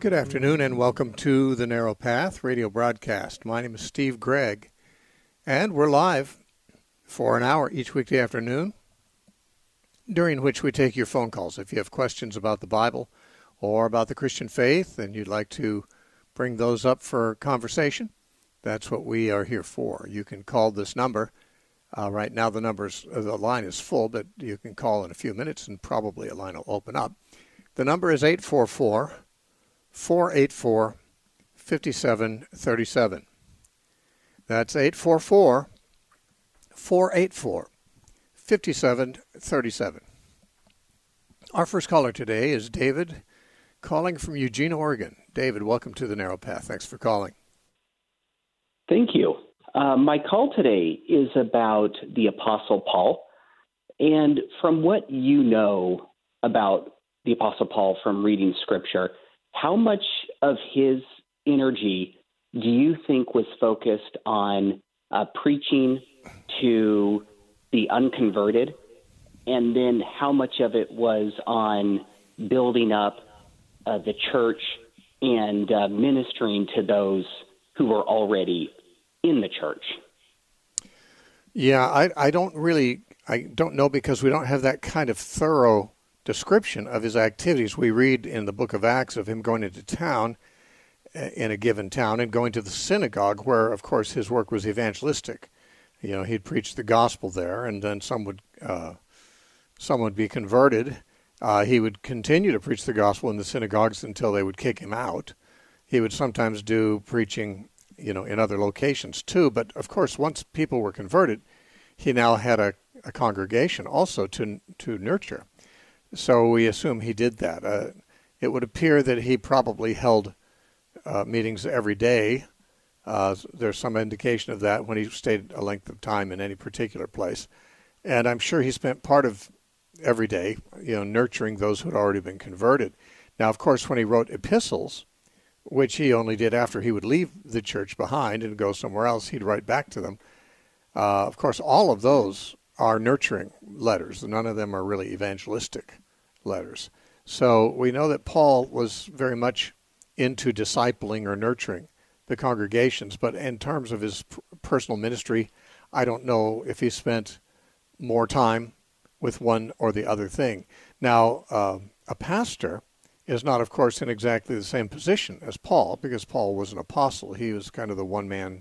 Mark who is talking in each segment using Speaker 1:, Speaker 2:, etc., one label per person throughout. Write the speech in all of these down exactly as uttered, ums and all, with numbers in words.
Speaker 1: Good afternoon and welcome to the Narrow Path radio broadcast. My name is Steve Gregg, and we're live for an hour each weekday afternoon, during which we take your phone calls. If you have questions about the Bible or about the Christian faith and you'd like to bring those up for conversation, that's what we are here for. You can call this number. Uh, right now the numbers, uh, the line is full, but you can call in a few minutes and probably a line will open up. The number is eight four four, four eight four, five seven three seven. That's eight four four, four eight four, five seven three seven. Our first caller today is David, calling from Eugene, Oregon. David, welcome to the Narrow Path. Thanks for calling.
Speaker 2: Thank you. Uh, my call today is about the Apostle Paul. And from what you know about the Apostle Paul from reading Scripture, how much of his energy do you think was focused on uh, preaching to the unconverted? And then how much of it was on building up uh, the church and uh, ministering to those who were already in the church?
Speaker 1: Yeah, I, I don't really, I don't know because we don't have that kind of thorough description of his activities. We read in the book of Acts of him going into town, in a given town, and going to the synagogue where, of course, his work was evangelistic. You know, he'd preach the gospel there, and then some would, uh, some would be converted. Uh, he would continue to preach the gospel in the synagogues until they would kick him out. He would sometimes do preaching, you know, in other locations too. But of course, once people were converted, he now had a, a congregation also to to nurture. So we assume he did that. Uh, it would appear that he probably held uh, meetings every day. Uh, there's some indication of that when he stayed a length of time in any particular place. And I'm sure he spent part of every day, you know, nurturing those who had already been converted. Now, of course, when he wrote epistles, which he only did after he would leave the church behind and go somewhere else, he'd write back to them. Uh, of course, all of those are nurturing letters. None of them are really evangelistic letters. So we know that Paul was very much into discipling or nurturing the congregations, but in terms of his personal ministry, I don't know if he spent more time with one or the other thing. Now, uh, a pastor is not, of course, in exactly the same position as Paul, because Paul was an apostle. He was kind of the one-man,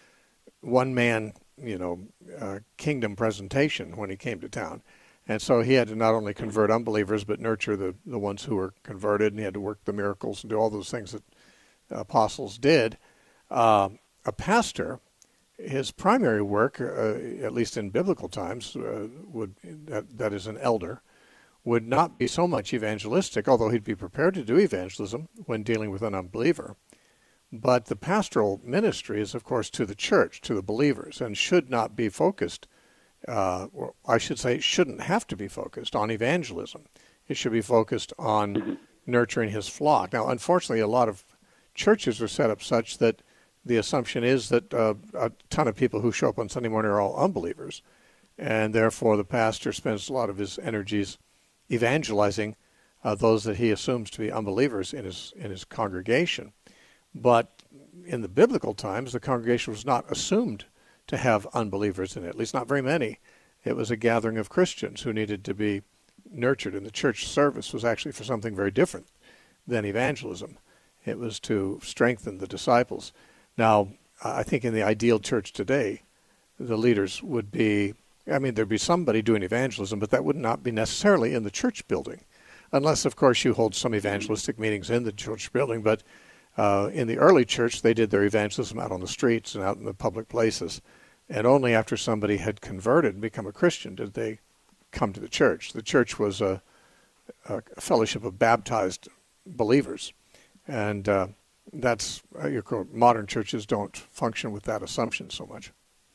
Speaker 1: one-man, you know, uh, kingdom presentation when he came to town. And so he had to not only convert unbelievers, but nurture the, the ones who were converted, and he had to work the miracles and do all those things that apostles did. Uh, a pastor, his primary work, uh, at least in biblical times, uh, would that, that is an elder, would not be so much evangelistic, although he'd be prepared to do evangelism when dealing with an unbeliever. But the pastoral ministry is, of course, to the church, to the believers, and should not be focused, uh, or I should say shouldn't have to be focused on evangelism. It should be focused on nurturing his flock. Now, unfortunately, a lot of churches are set up such that the assumption is that uh, a ton of people who show up on Sunday morning are all unbelievers, and therefore the pastor spends a lot of his energies evangelizing uh, those that he assumes to be unbelievers in his in his congregation. But in the biblical times, the congregation was not assumed to have unbelievers in it, at least not very many. It was a gathering of Christians who needed to be nurtured, and the church service was actually for something very different than evangelism. It was to strengthen the disciples. Now, I think in the ideal church today, the leaders would be, I mean, there'd be somebody doing evangelism, but that would not be necessarily in the church building, unless, of course, you hold some evangelistic meetings in the church building. But uh, in the early church, they did their evangelism out on the streets and out in the public places. And only after somebody had converted and become a Christian did they come to the church. The church was a, a fellowship of baptized believers. And uh, that's, uh, your modern churches don't function with that assumption so much.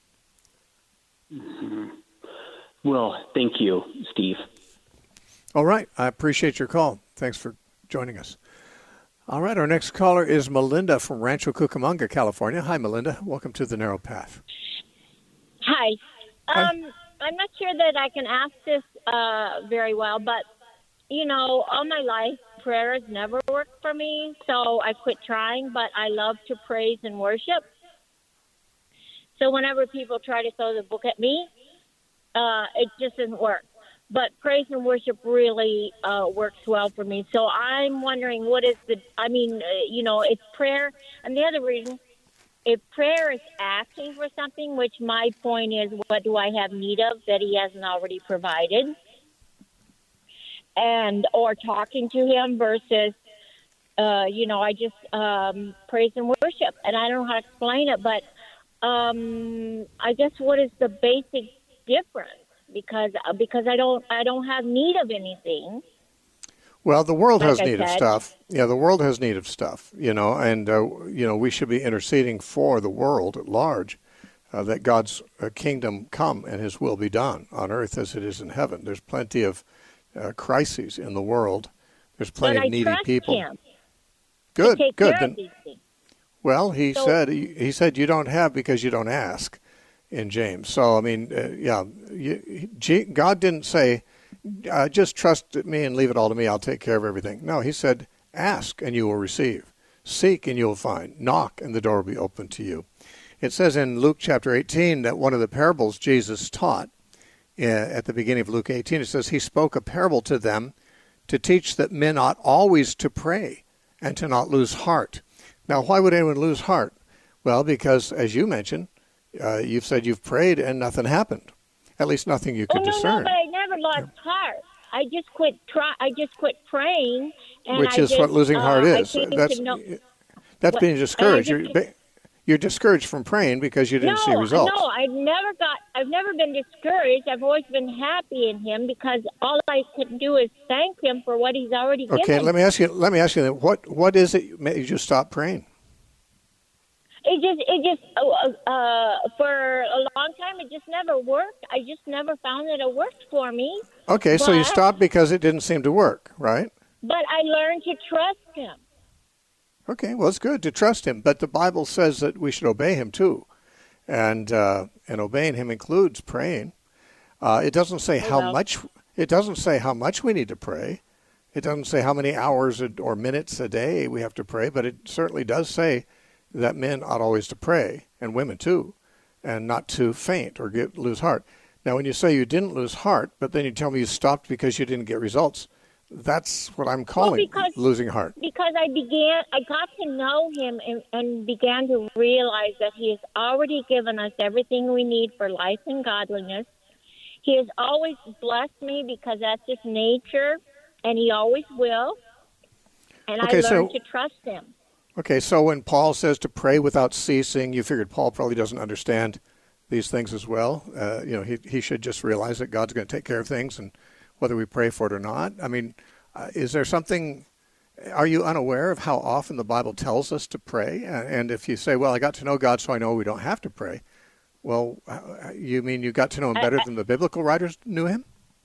Speaker 2: Mm-hmm. Well, thank you, Steve.
Speaker 1: All right. I appreciate your call. Thanks for joining us. All right. Our next caller is Melinda from Rancho Cucamonga, California. Hi, Melinda. Welcome to the Narrow Path.
Speaker 3: Hi.
Speaker 1: Hi.
Speaker 3: Um, I'm not sure that I can ask this uh, very well, but, you know, all my life prayer has never worked for me, so I quit trying, but I love to praise and worship. So whenever people try to throw the book at me, uh, it just doesn't work. But praise and worship really uh, works well for me. So I'm wondering what is the, I mean, uh, you know, it's prayer. And the other reason, if prayer is asking for something, which my point is, what do I have need of that he hasn't already provided? And, or talking to him versus, uh, you know, I just um, praise and worship. And I don't know how to explain it, but um, I guess what is the basic difference? Because because I don't I don't have need of anything.
Speaker 1: Well, the world
Speaker 3: like
Speaker 1: has
Speaker 3: I
Speaker 1: need
Speaker 3: said.
Speaker 1: of stuff. Yeah, the world has need of stuff, you know, and, uh, you know, we should be interceding for the world at large, uh, that God's uh, kingdom come and his will be done on earth as it is in heaven. There's plenty of uh, crises in the world. There's plenty
Speaker 3: but
Speaker 1: of needy
Speaker 3: I trust
Speaker 1: people.
Speaker 3: him
Speaker 1: Good,
Speaker 3: to take
Speaker 1: good.
Speaker 3: care
Speaker 1: Then,
Speaker 3: of these things.
Speaker 1: well, he
Speaker 3: So-
Speaker 1: said he, he said you don't have because you don't ask in James. So, I mean, uh, yeah, you, G, God didn't say, uh, just trust me and leave it all to me. I'll take care of everything. No, he said, ask and you will receive. Seek and you will find. Knock and the door will be open to you. It says in Luke chapter eighteen that one of the parables Jesus taught uh, at the beginning of Luke eighteen, it says he spoke a parable to them to teach that men ought always to pray and to not lose heart. Now, why would anyone lose heart? Well, because, as you mentioned, uh, you've said you've prayed and nothing happened. At least nothing you
Speaker 3: Oh
Speaker 1: could
Speaker 3: no,
Speaker 1: discern.
Speaker 3: no, but I never lost heart. I just quit try. I just quit praying, and
Speaker 1: Which
Speaker 3: I
Speaker 1: is
Speaker 3: just,
Speaker 1: what losing heart
Speaker 3: uh, I
Speaker 1: is.
Speaker 3: came
Speaker 1: That's
Speaker 3: to know,
Speaker 1: that's
Speaker 3: what-
Speaker 1: being discouraged.
Speaker 3: and I
Speaker 1: You're,
Speaker 3: just-
Speaker 1: ba- you're discouraged from praying because you didn't
Speaker 3: no,
Speaker 1: see results.
Speaker 3: no, I've never got. I've never been discouraged. I've always been happy in him because all I can do is thank him for what he's already
Speaker 1: Okay,
Speaker 3: given.
Speaker 1: let me ask you. Let me ask you. What what is it made you stop praying?
Speaker 3: It just, it just, uh, uh, for a long time, it just never worked. I just never found that it worked for me.
Speaker 1: Okay, so you
Speaker 3: But-
Speaker 1: stopped because it didn't seem to work, right?
Speaker 3: But I learned to trust him.
Speaker 1: Okay, well, it's good to trust him, but the Bible says that we should obey him too, and uh, and obeying him includes praying. Uh, it doesn't say
Speaker 3: Oh,
Speaker 1: how
Speaker 3: well.
Speaker 1: much. It doesn't say how much we need to pray. It doesn't say how many hours or minutes a day we have to pray, but it certainly does say that men ought always to pray, and women too, and not to faint or get lose heart. Now, when you say you didn't lose heart, but then you tell me you stopped because you didn't get results, that's what I'm calling
Speaker 3: because-
Speaker 1: losing heart.
Speaker 3: Because I began, I got to know him and, and began to realize that he has already given us everything we need for life and godliness. He has always blessed me because that's his nature, and he always will. And
Speaker 1: Okay,
Speaker 3: I
Speaker 1: so-
Speaker 3: learned to trust him.
Speaker 1: Okay, so when Paul says to pray without ceasing, you figured Paul probably doesn't understand these things as well. Uh, you know, he he should just realize that God's going to take care of things, and whether we pray for it or not. I mean, uh, is there something? Are you unaware of how often the Bible tells us to pray? Uh, and if you say, "Well, I got to know God, so I know we don't have to pray," well, uh, you mean you got to know Him better
Speaker 3: I- I-
Speaker 1: than the biblical writers knew Him?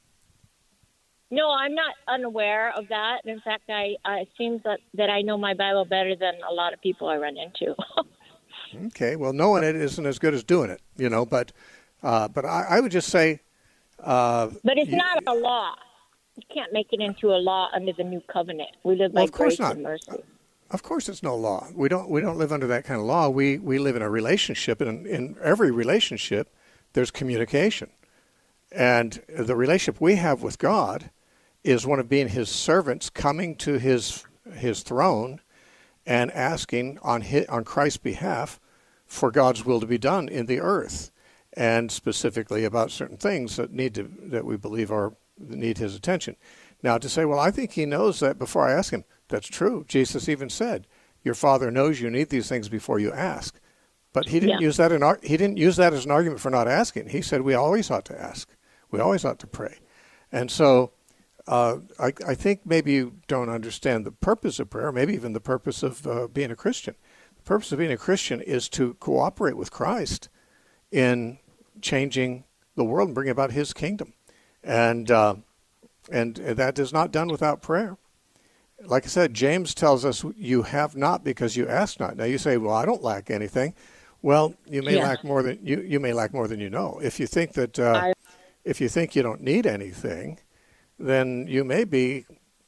Speaker 3: No, I'm not unaware of that. In fact, I, I it seems that, that I know my Bible better than a lot of people I run into.
Speaker 1: Okay, well, knowing it isn't as good as doing it, you know. But uh, but I, I would just say. Uh,
Speaker 3: But it's
Speaker 1: you-
Speaker 3: not a law. You can't make it into a law under the new covenant. We live
Speaker 1: Well,
Speaker 3: by
Speaker 1: of course
Speaker 3: grace
Speaker 1: not.
Speaker 3: and mercy.
Speaker 1: Of course, it's no law. We don't we don't live under that kind of law. We we live in a relationship, and in, in every relationship, there's communication, and the relationship we have with God is one of being His servants, coming to His His throne, and asking on his, on Christ's behalf for God's will to be done in the earth, and specifically about certain things that need to that we believe are need His attention. Now, to say, well, I think He knows that before I ask Him. That's true. Jesus even said, "Your Father knows you need these things before you ask." But he didn't
Speaker 3: Yeah.
Speaker 1: use that in ar- he didn't use that as an argument for not asking. He said we always ought to ask. We always ought to pray. And so, uh, I, I think maybe you don't understand the purpose of prayer. Maybe even the purpose of uh, being a Christian. The purpose of being a Christian is to cooperate with Christ in changing the world and bringing about His kingdom, and uh, and that is not done without prayer. Like I said, James tells us you have not because you ask not. Now you say, well, I don't lack anything. Well, you may
Speaker 3: Yeah.
Speaker 1: lack more than you, you may lack more than you know. If you think that uh,
Speaker 3: I-
Speaker 1: if you think you don't need anything, then you may be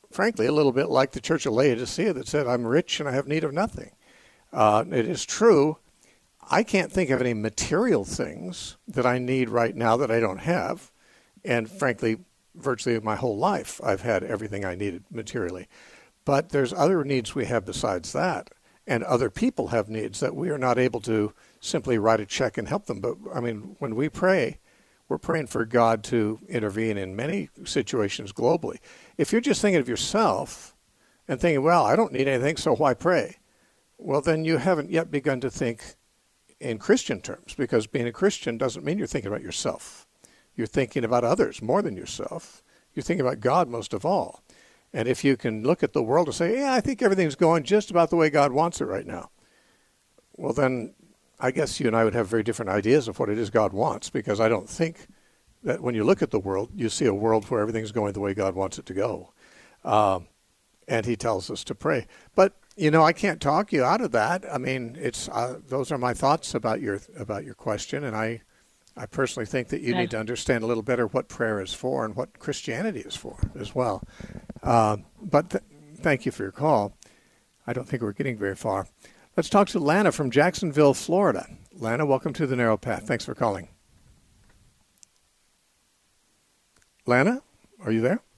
Speaker 1: frankly, a little bit like the Church of Laodicea that said, I'm rich and I have need of nothing. Uh, it is true. I can't think of any material things that I need right now that I don't have. And frankly, virtually my whole life, I've had everything I needed materially. But there's other needs we have besides that. And other people have needs that we are not able to simply write a check and help them. But, I mean, when we pray, we're praying for God to intervene in many situations globally. If you're just thinking of yourself and thinking, well, I don't need anything, so why pray? Well, then you haven't yet begun to think in Christian terms, because being a Christian doesn't mean you're thinking about yourself. You're thinking about others more than yourself. You're thinking about God most of all. And if you can look at the world and say, yeah, I think everything's going just about the way God wants it right now, well, then I guess you and I would have very different ideas of what it is God wants, because I don't think that when you look at the world, you see a world where everything's going the way God wants it to go. Um, and he tells us to pray. But, you know, I can't talk you out of that. I mean, it's uh, those are my thoughts about your about your question, and I I personally think that you need to understand a little better what prayer is for and what Christianity is for as well. Uh, but th- thank you for your call. I don't think we're getting very far. Let's talk to Lana from Jacksonville, Florida. Lana, welcome to The Narrow Path. Thanks for calling. Lana, are you there?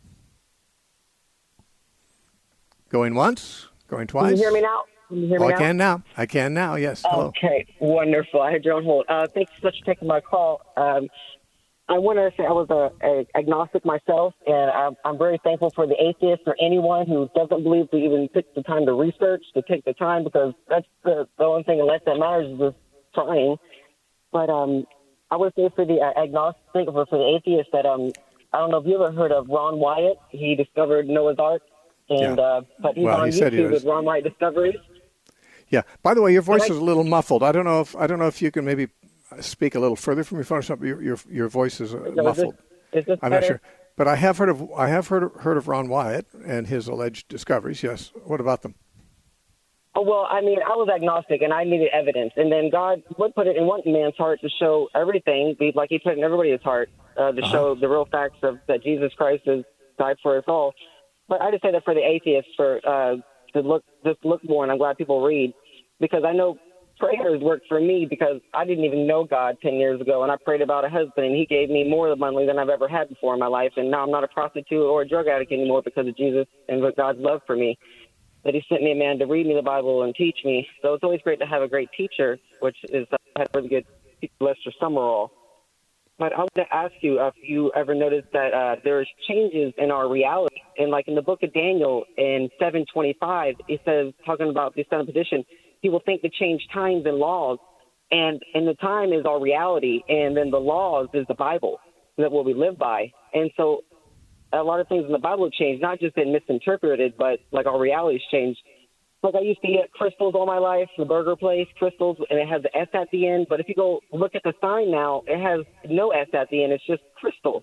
Speaker 1: Going once? Going twice?
Speaker 4: Can you hear me now? Can you hear me
Speaker 1: oh,
Speaker 4: now?
Speaker 1: I can now. I can now, yes. Hello.
Speaker 4: Okay, wonderful. I had you on hold. Uh, thanks so much for taking my call. Um, I want to say I was a, a agnostic myself, and I'm, I'm very thankful for the atheists or anyone who doesn't believe to even take the time to research, to take the time, because that's the, the only thing in life that matters is just trying. But um, I would say for the uh, agnostic, or for the atheists, that um, I don't know if you ever heard of Ron Wyatt. He discovered Noah's Ark, and
Speaker 1: yeah.
Speaker 4: uh, but he's
Speaker 1: well,
Speaker 4: on
Speaker 1: he said he
Speaker 4: YouTube
Speaker 1: was.
Speaker 4: with Ron Wyatt Discoveries.
Speaker 1: Yeah. By the way, your voice
Speaker 4: I,
Speaker 1: is a little muffled. I don't know if I don't know if you can maybe speak a little further from your phone or something. Your your, your voice is uh,
Speaker 4: so
Speaker 1: muffled.
Speaker 4: Is this, is this
Speaker 1: I'm
Speaker 4: better?
Speaker 1: not sure, but I have heard of I have heard of, heard of Ron Wyatt and his alleged discoveries. Yes. What about them?
Speaker 4: Oh, well, I mean, I was agnostic and I needed evidence, and then God would put it in one man's heart to show everything, like He put it in everybody's heart uh, to uh-huh. show the real facts of that Jesus Christ has died for us all. But I just say that for the atheists, for uh, to look just look more, and I'm glad people read, because I know prayers worked for me, because I didn't even know God ten years ago, and I prayed about a husband, and He gave me more money than I've ever had before in my life, and now I'm not a prostitute or a drug addict anymore because of Jesus and God's love for me, that He sent me a man to read me the Bible and teach me. So it's always great to have a great teacher, which is uh, I had a really good teacher, Lester Summerall. But I want to ask you if you ever noticed that uh, there's changes in our reality. And like in the book of Daniel in seven twenty-five, it says, talking about the Son of Position, He will think to change times and laws. And, and the time is our reality. And then the laws is the Bible, that what we live by. And so a lot of things in the Bible have changed, not just been misinterpreted, but like our reality's changed. Like I used to eat Crystals all my life, the burger place, Crystals, and it has the S at the end. But if you go look at the sign now, it has no S at the end. It's just Crystal.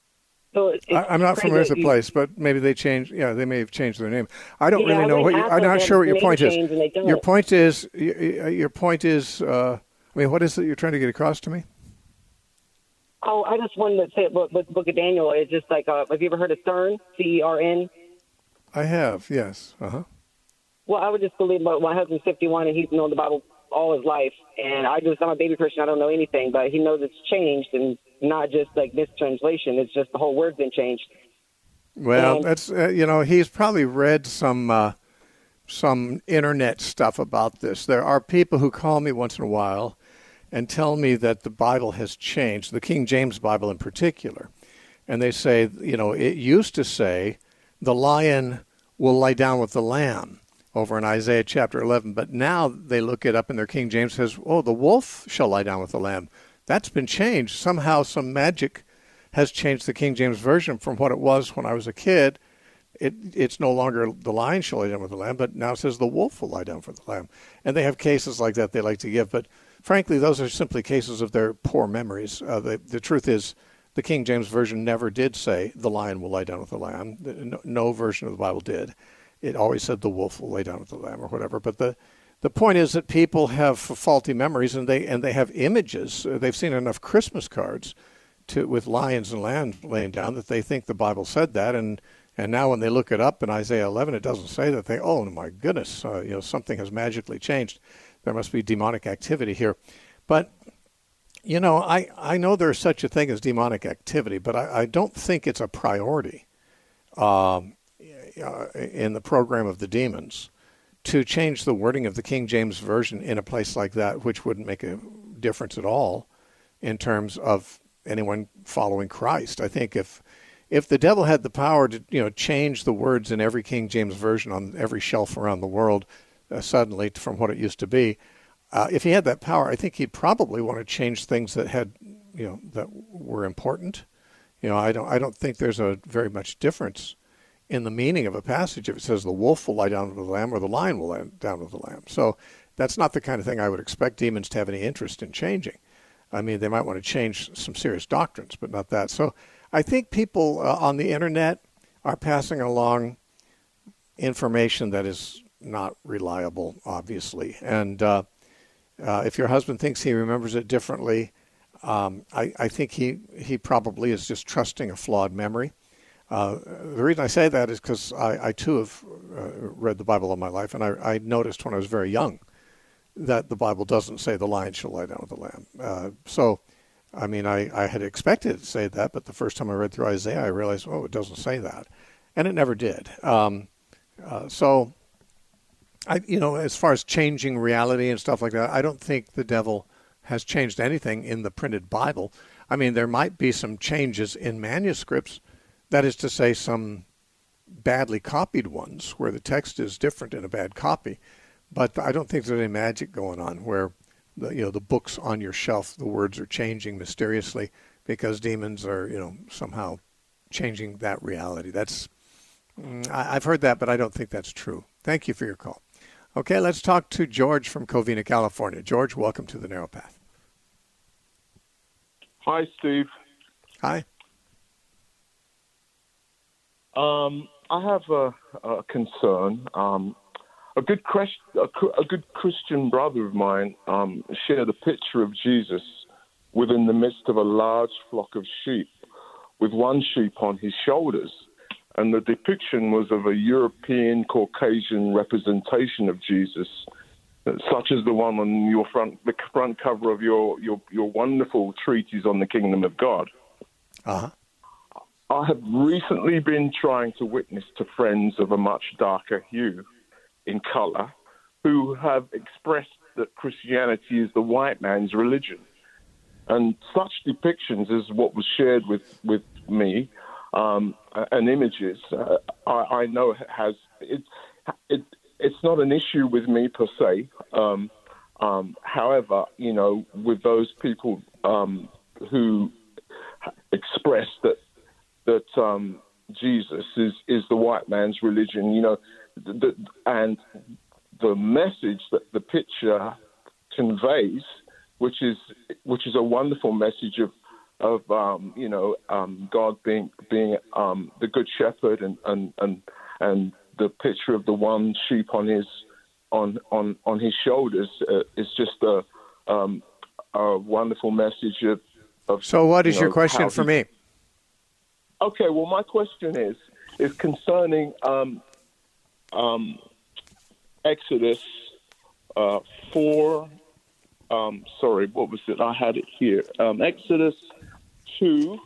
Speaker 4: So it's
Speaker 1: I, I'm not familiar with the
Speaker 4: you,
Speaker 1: place, but maybe they changed. Yeah, they may have changed their name. I don't
Speaker 4: yeah,
Speaker 1: really
Speaker 4: I
Speaker 1: know what. You, I'm not sure what your point is. Your point is. Your point is. Uh, I mean, what is it you're trying to get across to me?
Speaker 4: Oh, I just wanted to say it, but the Book of Daniel is just like. Uh, have you ever heard of CERN? C E R N.
Speaker 1: I have. Yes. Uh huh.
Speaker 4: Well, I would just believe my, my husband's fifty-one, and he's known the Bible all his life. And I just, I'm a baby Christian. I don't know anything, but he knows it's changed, and not just like mistranslation. It's just the whole word's been changed.
Speaker 1: Well,
Speaker 4: and,
Speaker 1: that's uh, you know, he's probably read some uh, some internet stuff about this. There are people who call me once in a while and tell me that the Bible has changed, the King James Bible in particular, and they say, you know, it used to say the lion will lie down with the lamb over in Isaiah chapter eleven. But now they look it up in their King James, says, oh, the wolf shall lie down with the lamb. That's been changed. Somehow some magic has changed the King James Version from what it was when I was a kid. It, it's no longer the lion shall lie down with the lamb, but now it says the wolf will lie down for the lamb. And they have cases like that they like to give. But frankly, those are simply cases of their poor memories. Uh, the, the truth is the King James Version never did say the lion will lie down with the lamb. No, no version of the Bible did. It always said the wolf will lay down with the lamb or whatever. But the, the point is that people have faulty memories, and they and they have images. They've seen enough Christmas cards to with lions and lambs laying down that they think the Bible said that, and, And now when they look it up in Isaiah eleven, it doesn't say that. They, oh my goodness, uh, you know, something has magically changed. There must be demonic activity here. But, you know, I, I know there's such a thing as demonic activity, but I, I don't think it's a priority um, in the program of the demons to change the wording of the King James Version in a place like that, which wouldn't make a difference at all in terms of anyone following Christ. I think if if the devil had the power to, you know, change the words in every King James Version on every shelf around the world uh, suddenly from what it used to be, uh, if he had that power, I think he'd probably want to change things that had, you know, that were important. You know, I don't I don't think there's a very much difference in the meaning of a passage if it says the wolf will lie down with the lamb or the lion will lie down with the lamb. So that's not the kind of thing I would expect demons to have any interest in changing. I mean, they might want to change some serious doctrines, but not that. So I think people uh, on the internet are passing along information that is not reliable, obviously. And uh, uh, if your husband thinks he remembers it differently, um, I, I think he, he probably is just trusting a flawed memory. Uh, the reason I say that is because I, I too have uh, read the Bible all my life, and I, I noticed when I was very young that the Bible doesn't say the lion shall lie down with the lamb. Uh, so, I mean, I, I had expected it to say that, but the first time I read through Isaiah, I realized, oh, it doesn't say that. And it never did. Um, uh, so, I, you know, as far as changing reality and stuff like that, I don't think the devil has changed anything in the printed Bible. I mean, there might be some changes in manuscripts, that is to say, some badly copied ones where the text is different in a bad copy. But I don't think there's any magic going on where, the, you know, the books on your shelf, the words are changing mysteriously because demons are, you know, somehow changing that reality. That's, I, I've heard that, but I don't think that's true. Thank you for your call. Okay, let's talk to George from Covina, California. George, welcome to the Narrow Path.
Speaker 5: Hi, Steve.
Speaker 1: Hi.
Speaker 5: Um, I have a, a concern. Um, a good Christ, a, a good Christian brother of mine um, shared a picture of Jesus within the midst of a large flock of sheep, with one sheep on his shoulders, and the depiction was of a European Caucasian representation of Jesus, such as the one on your front, the front cover of your your, your wonderful treatise on the Kingdom of God.
Speaker 1: Uh-huh.
Speaker 5: I have recently been trying to witness to friends of a much darker hue in color who have expressed that Christianity is the white man's religion. And such depictions as what was shared with, with me um, and images, uh, I, I know has it, it, it's not an issue with me per se. Um, um, however, you know, with those people um, who express that that um, Jesus is, is the white man's religion, you know, the, and the message that the picture conveys, which is which is a wonderful message of of um, you know um, God being being um, the good shepherd, and, and and and the picture of the one sheep on his on on on his shoulders uh, is just a um, a wonderful message of. of
Speaker 1: so, what is
Speaker 5: you know,
Speaker 1: your question for me?
Speaker 5: Okay, well, my question is is concerning um, um, Exodus uh, four. Um, sorry, what was it? I had it here. Um, Exodus two.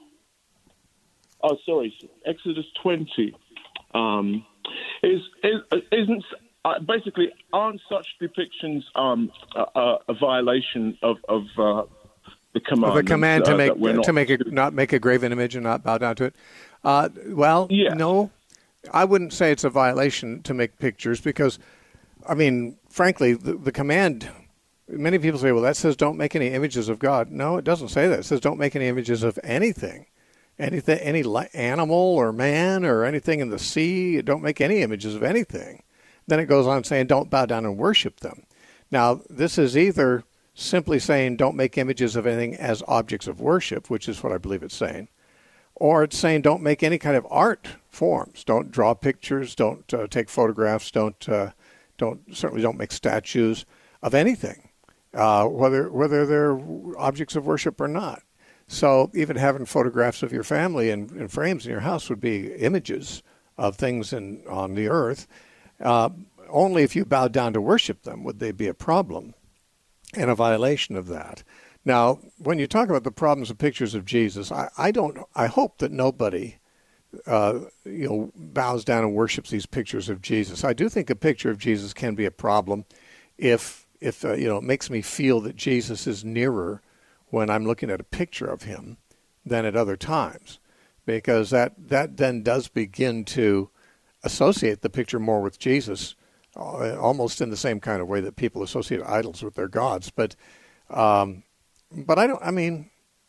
Speaker 5: Oh, sorry, Exodus twenty. Um, is, is isn't uh, basically aren't such depictions um, a, a violation of of uh, the command?
Speaker 1: Of a command to
Speaker 5: uh,
Speaker 1: make
Speaker 5: not
Speaker 1: to make a not make a graven image and not bow down to it. Uh, well,
Speaker 5: yeah.
Speaker 1: no, I wouldn't say it's a violation to make pictures because, I mean, frankly, the, the command. Many people say, well, that says don't make any images of God. No, it doesn't say that. It says don't make any images of anything, anything, any animal or man or anything in the sea. Don't make any images of anything. Then it goes on saying don't bow down and worship them. Now, this is either simply saying don't make images of anything as objects of worship, which is what I believe it's saying, or it's saying don't make any kind of art forms. Don't draw pictures. Don't uh, take photographs. Don't uh, don't certainly don't make statues of anything. Uh, whether whether they're objects of worship or not. So even having photographs of your family in, in frames in your house would be images of things in, on the earth. Uh, only if you bow down to worship them would they be a problem and a violation of that. Now, when you talk about the problems of pictures of Jesus, I, I don't. I hope that nobody, uh, you know, bows down and worships these pictures of Jesus. I do think a picture of Jesus can be a problem if, if uh, you know, it makes me feel that Jesus is nearer when I'm looking at a picture of him than at other times, because that that then does begin to associate the picture more with Jesus, uh, almost in the same kind of way that people associate idols with their gods. But. Um, But I don't, I mean,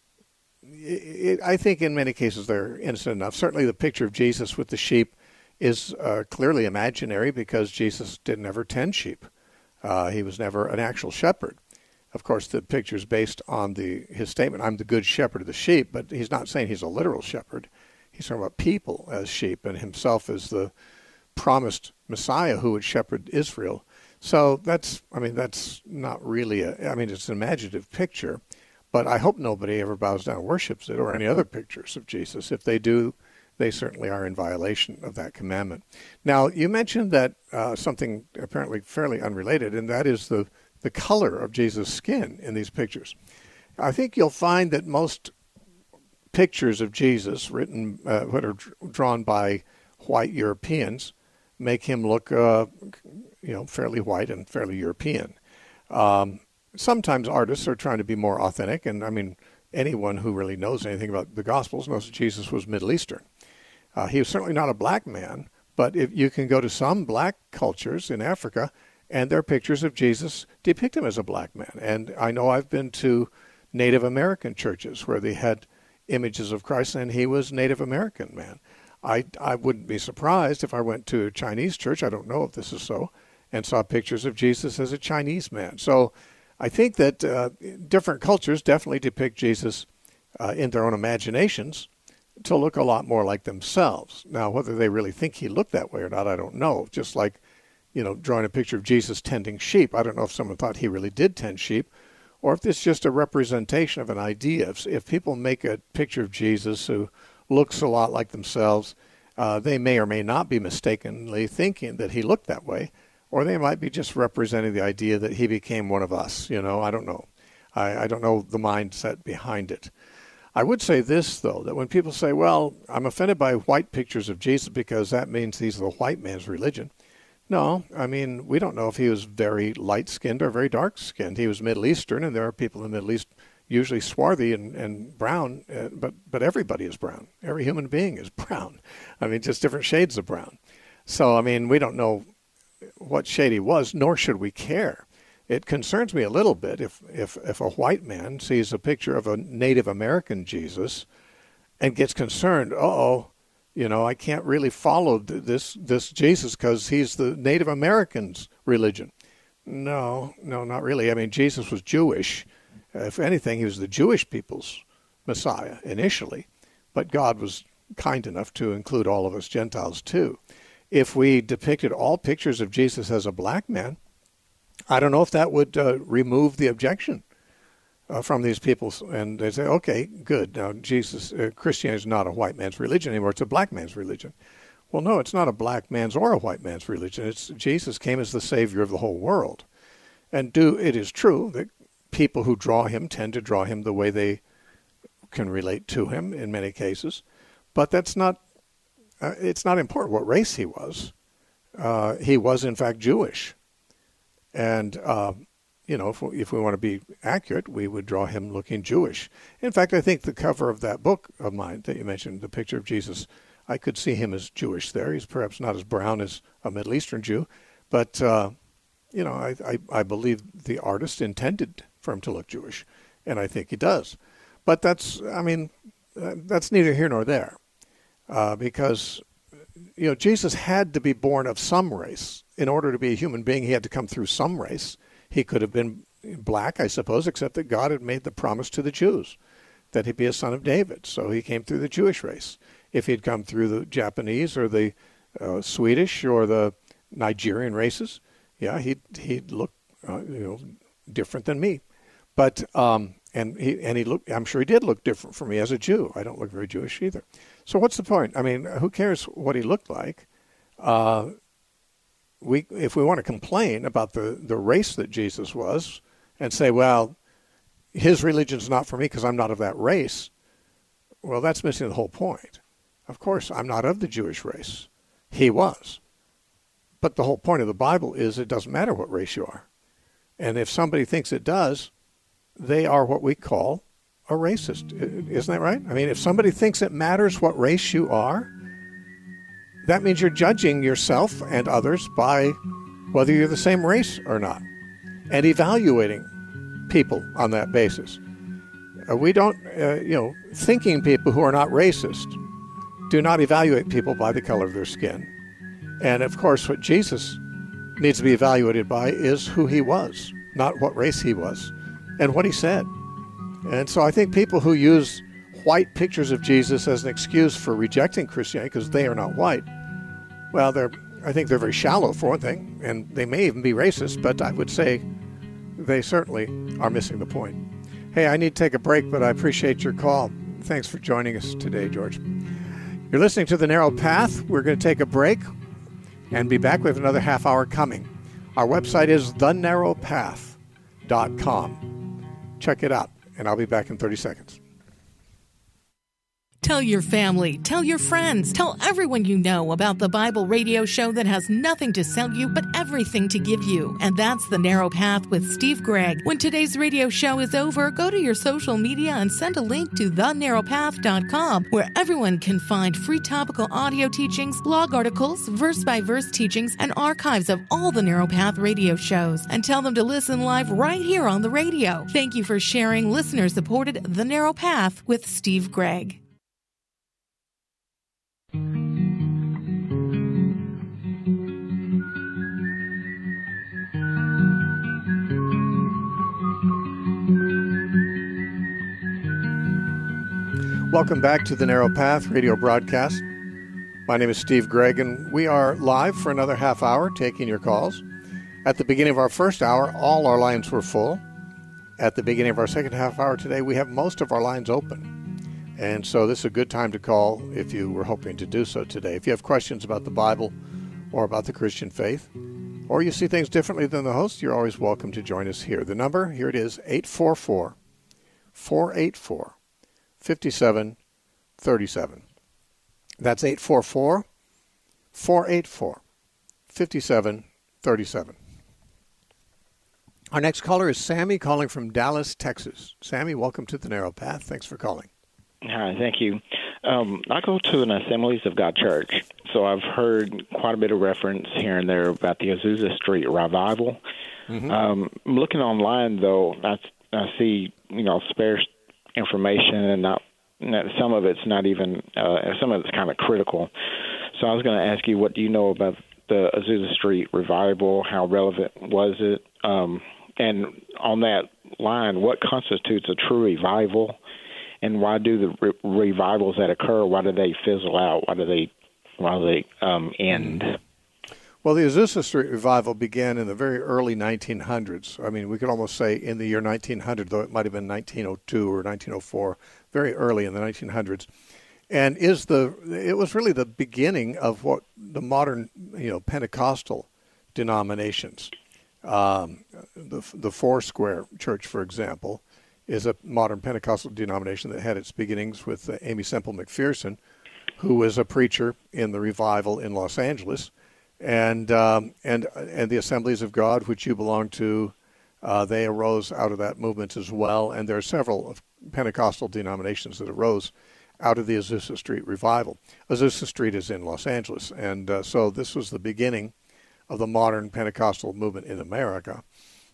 Speaker 1: it, it, I think in many cases they're innocent enough. Certainly the picture of Jesus with the sheep is uh, clearly imaginary because Jesus didn't ever tend sheep. Uh, he was never an actual shepherd. Of course, the picture is based on the his statement, I'm the good shepherd of the sheep, but he's not saying he's a literal shepherd. He's talking about people as sheep and himself as the promised Messiah who would shepherd Israel. So that's, I mean, that's not really a, I mean, it's an imaginative picture, but I hope nobody ever bows down and worships it or any other pictures of Jesus. If they do, they certainly are in violation of that commandment. Now, you mentioned that uh, something apparently fairly unrelated, and that is the, the color of Jesus' skin in these pictures. I think you'll find that most pictures of Jesus written, uh, that are drawn by white Europeans make him look uh, you know, fairly white and fairly European. Um, sometimes artists are trying to be more authentic, and I mean, anyone who really knows anything about the Gospels knows that Jesus was Middle Eastern. Uh, he was certainly not a black man, but if you can go to some black cultures in Africa, and their pictures of Jesus depict him as a black man. And I know I've been to Native American churches where they had images of Christ, and he was Native American man. I, I wouldn't be surprised if I went to a Chinese church, I don't know if this is so, and saw pictures of Jesus as a Chinese man. So I think that uh, different cultures definitely depict Jesus uh, in their own imaginations to look a lot more like themselves. Now, whether they really think he looked that way or not, I don't know. Just like, you know, drawing a picture of Jesus tending sheep. I don't know if someone thought he really did tend sheep, or if this is just a representation of an idea. If, if people make a picture of Jesus who looks a lot like themselves, uh, they may or may not be mistakenly thinking that he looked that way. Or they might be just representing the idea that he became one of us. You know, I don't know. I, I don't know the mindset behind it. I would say this, though, that when people say, well, I'm offended by white pictures of Jesus because that means he's the white man's religion. No, I mean, we don't know if he was very light-skinned or very dark-skinned. He was Middle Eastern, and there are people in the Middle East usually swarthy and, and brown, uh, but, but everybody is brown. Every human being is brown. I mean, just different shades of brown. So, I mean, we don't know what shade he was, nor should we care. It concerns me a little bit if, if, if a white man sees a picture of a Native American Jesus and gets concerned, uh-oh, you know, I can't really follow this this Jesus because he's the Native Americans' religion. No, no, not really. I mean, Jesus was Jewish. If anything, he was the Jewish people's Messiah initially, but God was kind enough to include all of us Gentiles too. If we depicted all pictures of Jesus as a black man, I don't know if that would uh, remove the objection uh, from these people. And they say, okay, good. Now, Jesus, uh, Christianity is not a white man's religion anymore. It's a black man's religion. Well, no, it's not a black man's or a white man's religion. It's Jesus came as the Savior of the whole world. And do it is true that people who draw him tend to draw him the way they can relate to him in many cases. But that's not Uh, it's not important what race he was. Uh, he was, in fact, Jewish. And, uh, you know, if we, if we want to be accurate, we would draw him looking Jewish. In fact, I think the cover of that book of mine that you mentioned, the picture of Jesus, I could see him as Jewish there. He's perhaps not as brown as a Middle Eastern Jew. But, uh, you know, I, I, I believe the artist intended for him to look Jewish. And I think he does. But that's, I mean, uh, that's neither here nor there. Uh, because, you know, Jesus had to be born of some race. In order to be a human being, he had to come through some race. He could have been black, I suppose, except that God had made the promise to the Jews that he'd be a son of David. So he came through the Jewish race. If he'd come through the Japanese or the uh, Swedish or the Nigerian races, yeah, he'd, he'd look, uh, you know, different than me. But um, and he and he looked. I'm sure he did look different from me as a Jew. I don't look very Jewish either. So what's the point? I mean, who cares what he looked like? Uh, we, if we want to complain about the, the race that Jesus was and say, well, his religion's not for me because I'm not of that race, well, that's missing the whole point. Of course, I'm not of the Jewish race. He was. But the whole point of the Bible is it doesn't matter what race you are. And if somebody thinks it does, they are what we call a racist. Isn't that right? I mean, if somebody thinks it matters what race you are, that means you're judging yourself and others by whether you're the same race or not, and evaluating people on that basis. Uh, we don't, uh, you know, thinking people who are not racist do not evaluate people by the color of their skin. And of course, what Jesus needs to be evaluated by is who he was, not what race he was, and what he said. And so I think people who use white pictures of Jesus as an excuse for rejecting Christianity because they are not white, well, they're I think they're very shallow for one thing, and they may even be racist, but I would say they certainly are missing the point. Hey, I need to take a break, but I appreciate your call. Thanks for joining us today, George. You're listening to The Narrow Path. We're going to take a break and be back with another half hour coming. Our website is the narrow path dot com. Check it out, and I'll be back in thirty seconds.
Speaker 6: Tell your family, tell your friends, tell everyone you know about the Bible radio show that has nothing to sell you but everything to give you. And that's The Narrow Path with Steve Gregg. When today's radio show is over, go to your social media and send a link to the narrow path dot com, where everyone can find free topical audio teachings, blog articles, verse-by-verse teachings, and archives of all the Narrow Path radio shows. And tell them to listen live right here on the radio. Thank you for sharing listener-supported The Narrow Path with Steve Gregg.
Speaker 1: Welcome back to the Narrow Path radio broadcast. My name is Steve Gregg, and we are live for another half hour taking your calls. At the beginning of our first hour, all our lines were full. At the beginning of our second half hour today, we have most of our lines open. And so this is a good time to call if you were hoping to do so today. If you have questions about the Bible or about the Christian faith, or you see things differently than the host, you're always welcome to join us here. The number, here it is, eight four four, four eight four, five seven three seven. That's eight four four, four eight four, five seven three seven. Our next caller is Sammy, calling from Dallas, Texas. Sammy, welcome to the Narrow Path. Thanks for calling.
Speaker 7: Hi, thank you. Um, I go to an Assemblies of God church, so I've heard quite a bit of reference here and there about the Azusa Street revival. Mm-hmm. Um, looking online, though, I, I see, you know, sparse information, and not, not some of it's not even, uh, some of it's kind of critical. So I was going to ask you, what do you know about the Azusa Street revival? How relevant was it? Um, and on that line, what constitutes a true revival? And why do the re- revivals that occur, why do they fizzle out? Why do they, why do they um, end?
Speaker 1: Well, the Azusa Street revival began in the very early nineteen hundreds. I mean, we could almost say in the year nineteen hundred, though it might have been nineteen oh two or nineteen oh four, very early in the nineteen hundreds. And is the it was really the beginning of what the modern, you know, Pentecostal denominations. Um, the the Foursquare Church, for example, is a modern Pentecostal denomination that had its beginnings with uh, Amy Semple McPherson, who was a preacher in the revival in Los Angeles, and um, and and the Assemblies of God, which you belong to, uh, they arose out of that movement as well. And there are several Pentecostal denominations that arose out of the Azusa Street revival. Azusa Street is in Los Angeles, and uh, so this was the beginning of the modern Pentecostal movement in America.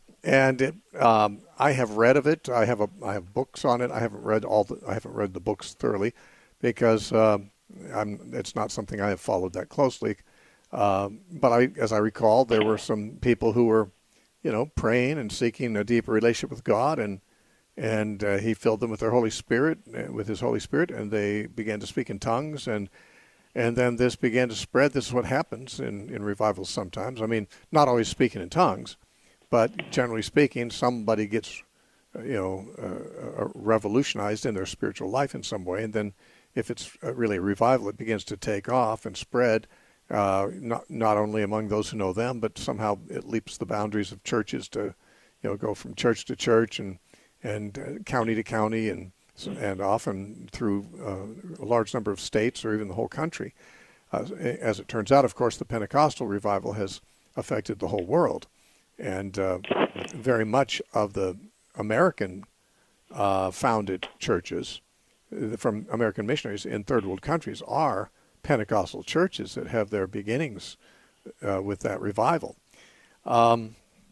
Speaker 1: And it, um, I have read of it. I have a, I have books on it. I haven't read all the, I haven't read the books thoroughly because uh, I'm, it's not something I have followed that closely. Uh, but I, as I recall, there were some people who were, you know, praying and seeking a deeper relationship with God, and and uh, He filled them with their Holy Spirit, with His Holy Spirit, and they began to speak in tongues, and and then this began to spread. This is what happens in, in revivals sometimes. I mean, not always speaking in tongues. But generally speaking, somebody gets you know, uh, revolutionized in their spiritual life in some way. And then if it's really a revival, it begins to take off and spread, uh, not not only among those who know them, but somehow it leaps the boundaries of churches to, you know, go from church to church and and uh, county to county and and often through uh, a large number of states or even the whole country. Uh, as it turns out, of course, the Pentecostal revival has affected the whole world, and uh, very much of the American uh, founded churches from American missionaries in third world countries are Pentecostal churches that have their beginnings uh, with that revival. Um,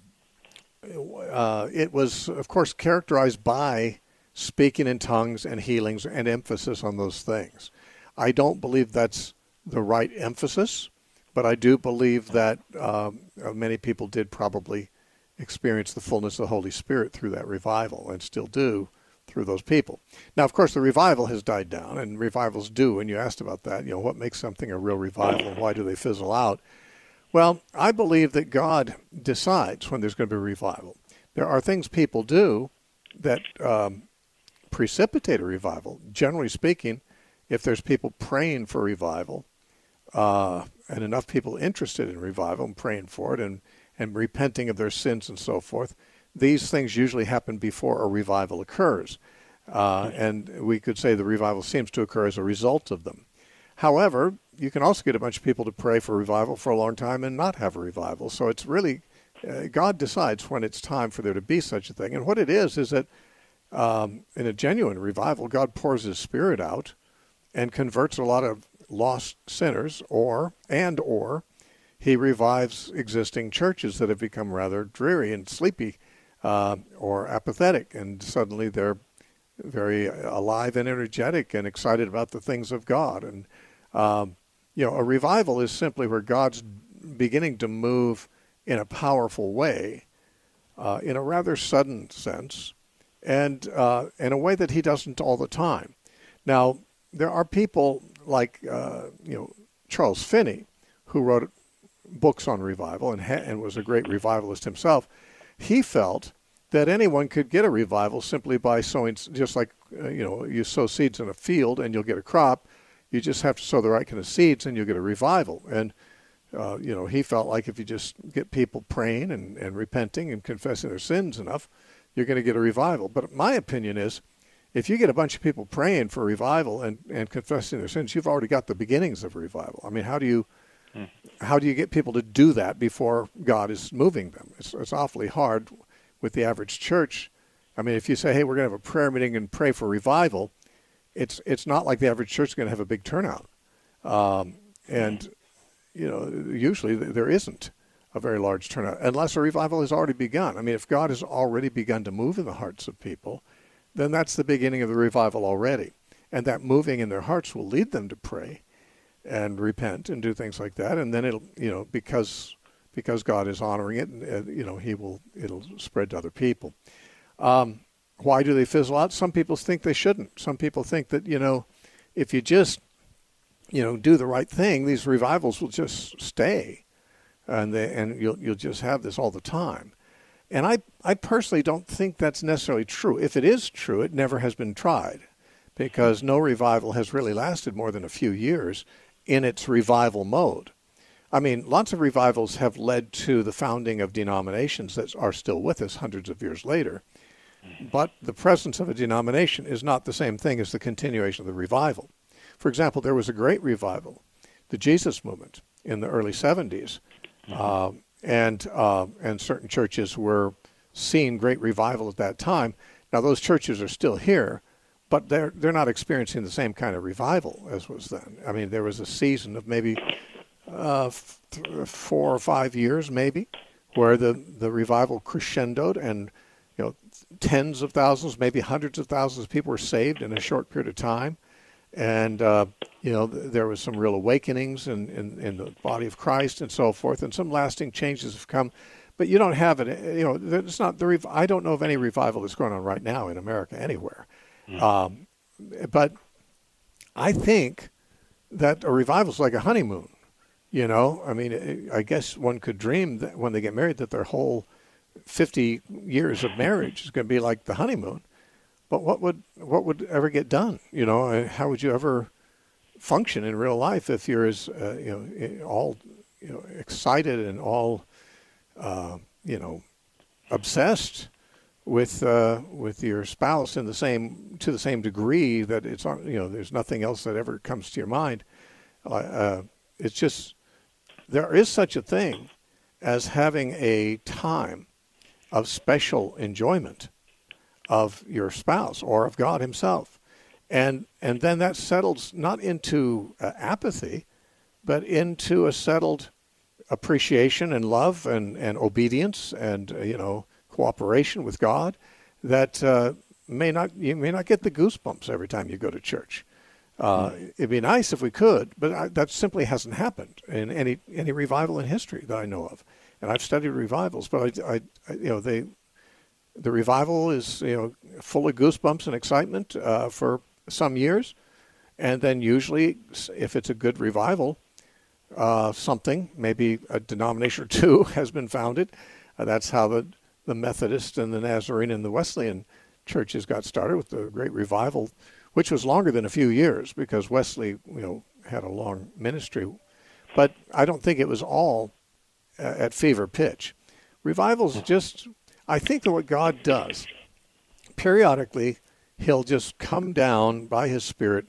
Speaker 1: uh, it was, of course, characterized by speaking in tongues and healings and emphasis on those things. I don't believe that's the right emphasis, but I do believe that um, many people did probably experience the fullness of the Holy Spirit through that revival and still do through those people. Now, of course, the revival has died down, and revivals do, and you asked about that, you know, what makes something a real revival and why do they fizzle out? Well, I believe that God decides when there's going to be a revival. There are things people do that um, precipitate a revival. Generally speaking, if there's people praying for revival uh, and enough people interested in revival and praying for it and, and repenting of their sins and so forth, these things usually happen before a revival occurs. Uh, and we could say the revival seems to occur as a result of them. However, you can also get a bunch of people to pray for revival for a long time and not have a revival. So it's really, uh, God decides when it's time for there to be such a thing. And what it is, is that um, in a genuine revival, God pours His Spirit out and converts a lot of lost sinners, or, and or, He revives existing churches that have become rather dreary and sleepy uh, or apathetic, and suddenly they're very alive and energetic and excited about the things of God. And, um, you know, a revival is simply where God's beginning to move in a powerful way, uh, in a rather sudden sense, and uh, in a way that He doesn't all the time. Now, there are people like, uh, you know, Charles Finney, who wrote books on revival and, ha- and was a great revivalist himself. He felt that anyone could get a revival simply by sowing, just like, uh, you know, you sow seeds in a field and you'll get a crop. You just have to sow the right kind of seeds and you'll get a revival. And, uh, you know, he felt like if you just get people praying and, and repenting and confessing their sins enough, you're going to get a revival. But my opinion is, if you get a bunch of people praying for revival and, and confessing their sins, you've already got the beginnings of revival. I mean, how do you mm. how do you get people to do that before God is moving them? It's, it's awfully hard with the average church. I mean, if you say, hey, we're going to have a prayer meeting and pray for revival, it's it's not like the average church is going to have a big turnout. Um, and, you know, usually there isn't a very large turnout unless a revival has already begun. I mean, if God has already begun to move in the hearts of people, then that's the beginning of the revival already. And that moving in their hearts will lead them to pray and repent and do things like that. And then it'll, you know, because because God is honoring it, and, uh, you know, he will, it'll spread to other people. Um, why do they fizzle out? Some people think they shouldn't. Some people think that, you know, if you just, you know, do the right thing, these revivals will just stay. And they, and you'll you'll just have this all the time. And I, I personally don't think that's necessarily true. If it is true, it never has been tried, because no revival has really lasted more than a few years in its revival mode. I mean, lots of revivals have led to the founding of denominations that are still with us hundreds of years later. But the presence of a denomination is not the same thing as the continuation of the revival. For example, there was a great revival, the Jesus movement, in the early seventies. Mm-hmm. Uh, and uh, and certain churches were seeing great revival at that time. Now, those churches are still here, but they're they're not experiencing the same kind of revival as was then. I mean, there was a season of maybe uh, f- four or five years, maybe, where the, the revival crescendoed, and you know, tens of thousands, maybe hundreds of thousands of people were saved in a short period of time. And, uh, you know, th- there was some real awakenings in, in, in the body of Christ and so forth, and some lasting changes have come. But you don't have it, you know, it's not the, rev- I don't know of any revival that's going on right now in America anywhere. Mm. Um, but I think that a revival is like a honeymoon, you know. I mean, I guess one could dream that when they get married that their whole fifty years of marriage is going to be like the honeymoon. But what would what would ever get done? You know, how would you ever function in real life if you're as uh, you know all you know excited and all uh, you know obsessed with uh, with your spouse in the same to the same degree that it's you know there's nothing else that ever comes to your mind. Uh, it's just there is such a thing as having a time of special enjoyment of your spouse or of God himself. And and then that settles not into uh, apathy, but into a settled appreciation and love and, and obedience and, uh, you know, cooperation with God that uh, may not, you may not get the goosebumps every time you go to church. Uh, mm. It'd be nice if we could, but I, that simply hasn't happened in any, any revival in history that I know of. And I've studied revivals, but I, I, I you know, they, the revival is, you know, full of goosebumps and excitement uh, for some years, and then usually, if it's a good revival, uh, something, maybe a denomination or two, has been founded. Uh, that's how the the Methodist and the Nazarene and the Wesleyan churches got started with the Great Revival, which was longer than a few years because Wesley, you know, had a long ministry. But I don't think it was all uh, at fever pitch. Revivals just, I think that what God does periodically, he'll just come down by his Spirit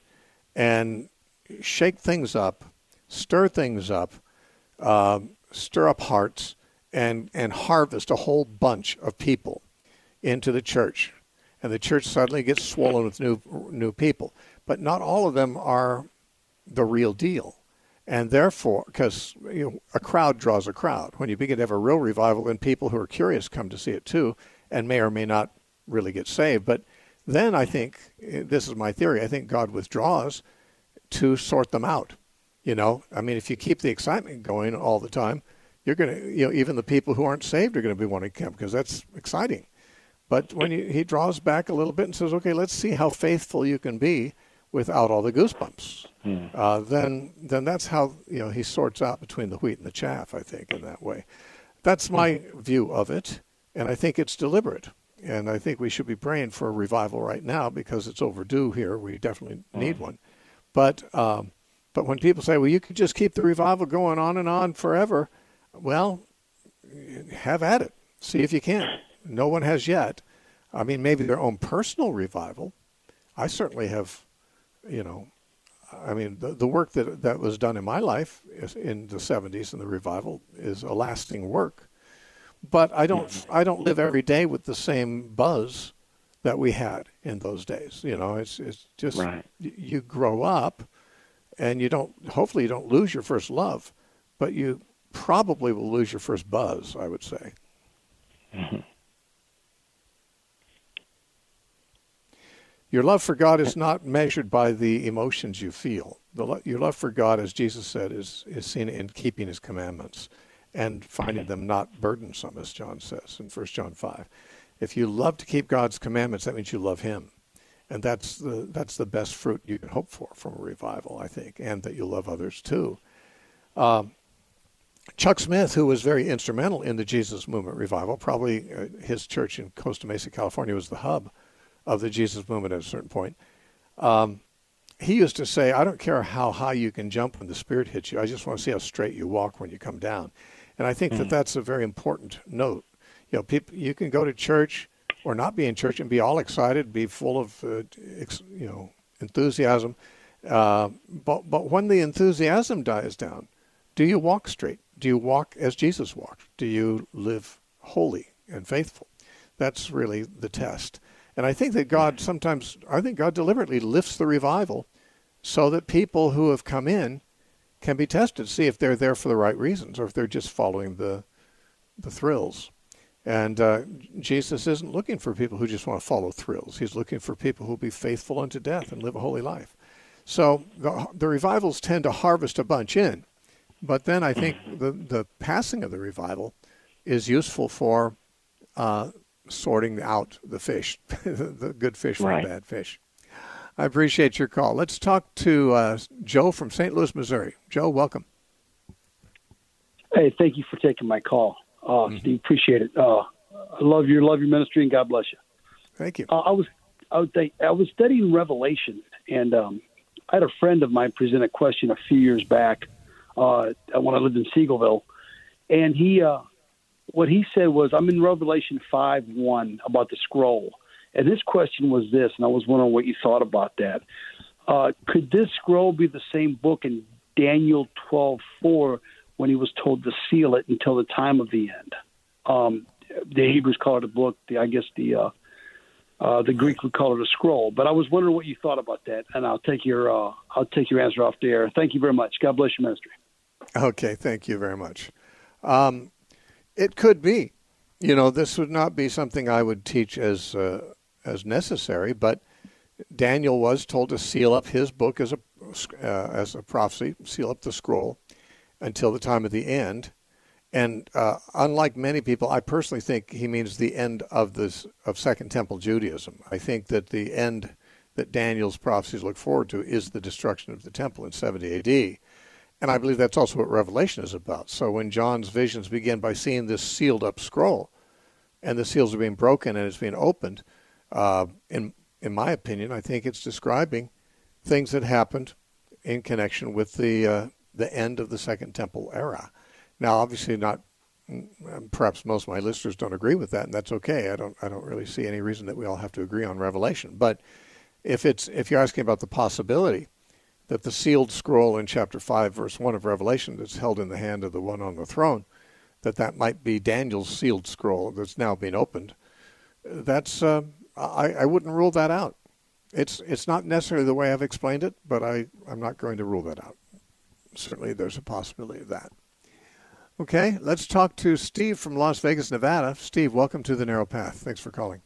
Speaker 1: and shake things up, stir things up, uh, stir up hearts, and, and harvest a whole bunch of people into the church. And the church suddenly gets swollen with new new people. But not all of them are the real deal. And therefore, because you know, a crowd draws a crowd. When you begin to have a real revival, then people who are curious come to see it too, and may or may not really get saved. But then I think, this is my theory, I think God withdraws to sort them out. You know, I mean, if you keep the excitement going all the time, you're going to, you know, even the people who aren't saved are going to be wanting to come because that's exciting. But when you, he draws back a little bit and says, okay, let's see how faithful you can be without all the goosebumps, hmm. uh, then then that's how, you know, he sorts out between the wheat and the chaff, I think, in that way. That's my view of it, and I think it's deliberate. And I think we should be praying for a revival right now because it's overdue here. We definitely need one. But um, but when people say, well, you could just keep the revival going on and on forever, well, have at it. See if you can. No one has yet. I mean, maybe their own personal revival. I certainly have, you know, I mean, the, the work that that was done in my life in the seventies and the revival is a lasting work. But I don't I don't live every day with the same buzz that we had in those days. You know, it's it's just right. You grow up and you don't, hopefully you don't lose your first love, but you probably will lose your first buzz, I would say. Mm-hmm. Your love for God is not measured by the emotions you feel. The lo- your love for God, as Jesus said, is, is seen in keeping his commandments and finding them not burdensome, as John says in First John five. If you love to keep God's commandments, that means you love him. And that's the that's the best fruit you can hope for from a revival, I think, and that you love others too. Um, Chuck Smith, who was very instrumental in the Jesus Movement revival, probably uh, his church in Costa Mesa, California, was the hub of the Jesus Movement at a certain point. Um, he used to say, I don't care how high you can jump when the Spirit hits you. I just want to see how straight you walk when you come down. And I think mm. that that's a very important note. You know, people, you can go to church or not be in church and be all excited, be full of, uh, ex, you know, enthusiasm. Uh, but, but when the enthusiasm dies down, do you walk straight? Do you walk as Jesus walked? Do you live holy and faithful? That's really the test. And I think that God sometimes, I think God deliberately lifts the revival so that people who have come in can be tested, see if they're there for the right reasons or if they're just following the the thrills. And uh, Jesus isn't looking for people who just want to follow thrills. He's looking for people who will be faithful unto death and live a holy life. So the, the revivals tend to harvest a bunch in. But then I think the, the passing of the revival is useful for uh, sorting out the fish, the good fish from right. the bad fish. I appreciate your call. Let's talk to uh, Joe from Saint Louis, Missouri. Joe, welcome.
Speaker 8: Hey, thank you for taking my call. Uh, mm-hmm. Steve, appreciate it. Uh, I love your love your ministry, and God bless you.
Speaker 1: Thank you.
Speaker 8: Uh, I was I was, I was studying Revelation, and um, I had a friend of mine present a question a few years back uh, when I lived in Seagoville, and he uh, what he said was, I'm in Revelation five one about the scroll, and his question was this, and I was wondering what you thought about that. Uh, could this scroll be the same book in Daniel twelve four when he was told to seal it until the time of the end? Um, the Hebrews call it a book. The, I guess the uh, uh, the Greek would call it a scroll. But I was wondering what you thought about that, and I'll take your uh, I'll take your answer off the air. Thank you very much. God bless your ministry.
Speaker 1: Okay, thank you very much. Um, it could be, you know, this would not be something I would teach as uh, as necessary, but Daniel was told to seal up his book as a uh, as a prophecy, seal up the scroll until the time of the end. And uh, unlike many people, I personally think he means the end of this of Second Temple Judaism. I think that the end that Daniel's prophecies look forward to is the destruction of the temple in seventy A D. And I believe that's also what Revelation is about. So when John's visions begin by seeing this sealed up scroll, and the seals are being broken and it's being opened, uh, in in my opinion, I think it's describing things that happened in connection with the uh, the end of the Second Temple era. Now, obviously, not. Perhaps most of my listeners don't agree with that, and that's okay. I don't. I don't really see any reason that we all have to agree on Revelation. But if it's if you're asking about the possibility that the sealed scroll in chapter five, verse one of Revelation, that's held in the hand of the one on the throne, that that might be Daniel's sealed scroll that's now being opened, that's uh, I, I wouldn't rule that out. It's it's not necessarily the way I've explained it, but I, I'm not going to rule that out. Certainly there's a possibility of that. Okay, let's talk to Steve from Las Vegas, Nevada. Steve, welcome to The Narrow Path. Thanks for calling.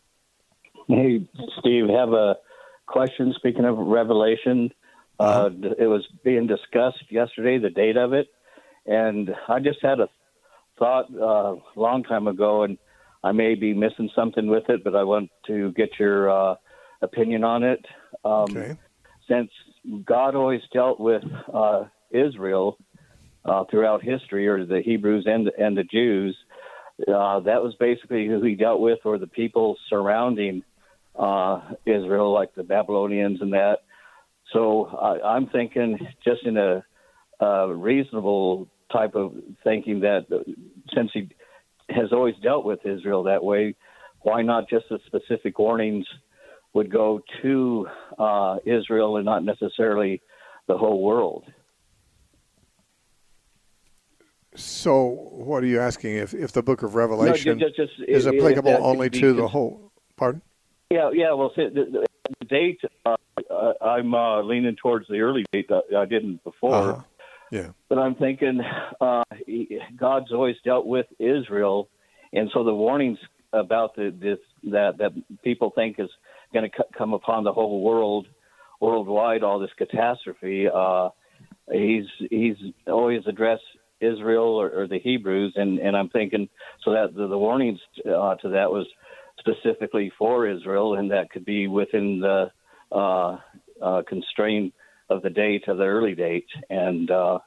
Speaker 9: Hey, Steve, have a question. Speaking of Revelation, uh, uh, it was being discussed yesterday, the date of it, and I just had a thought uh, a long time ago, and I may be missing something with it, but I want to get your uh, opinion on it. Um, okay. Since God always dealt with uh, Israel Uh, throughout history, or the Hebrews and and the Jews, uh, that was basically who he dealt with, or the people surrounding uh, Israel, like the Babylonians and that. So uh, I'm thinking, just in a, a reasonable type of thinking, that since he has always dealt with Israel that way, why not just the specific warnings would go to uh, Israel and not necessarily the whole world?
Speaker 1: So what are you asking? If if the book of Revelation
Speaker 9: no, just, just,
Speaker 1: is applicable
Speaker 9: that,
Speaker 1: only to the whole? Pardon?
Speaker 9: Yeah, yeah. Well, the, the date, uh, uh, I'm uh, leaning towards the early date. I, I didn't before.
Speaker 1: Uh-huh. Yeah.
Speaker 9: But I'm thinking uh, he, God's always dealt with Israel, and so the warnings about the, this that that people think is going to c- come upon the whole world, worldwide, all this catastrophe. Uh, he's he's always addressed Israel or, or the Hebrews, and, and I'm thinking so that the, the warnings uh, to that was specifically for Israel, and that could be within the uh, uh, constraint of the date of the early date. And uh,